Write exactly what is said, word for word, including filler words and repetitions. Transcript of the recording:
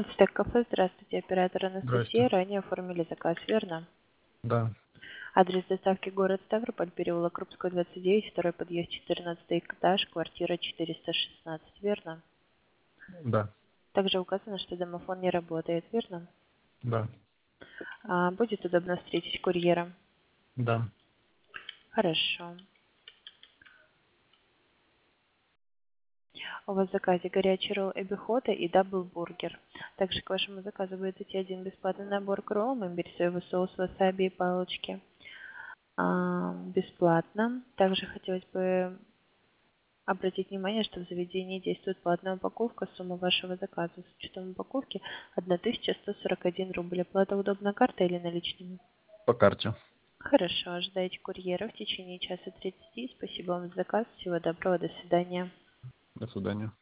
Ацтек кафе, здравствуйте, оператор Здрасте. Анастасия. Ранее оформили заказ, верно? Да, Адрес доставки город Ставрополь, переулок Крупского, двадцать девять, второй подъезд, четырнадцатый этаж, квартира четыреста шестнадцать, верно? да, Также указано, что домофон не работает, верно? да, А, будет удобно встретить курьера. да. Хорошо. У вас в заказе горячий ролл эбихота и даблбургер. Также к вашему заказу будет идти один бесплатный набор к роллам, имбирь, соевый соус, васаби и палочки. А, бесплатно. Также хотелось бы обратить внимание, что в заведении действует платная упаковка. Сумма вашего заказа с учетом упаковки тысяча сто сорок один рубль. Оплата удобная карта или наличными? По карте. Хорошо, ожидайте курьера в течение часа тридцати. Спасибо вам за заказ. Всего доброго, до свидания. До свидания.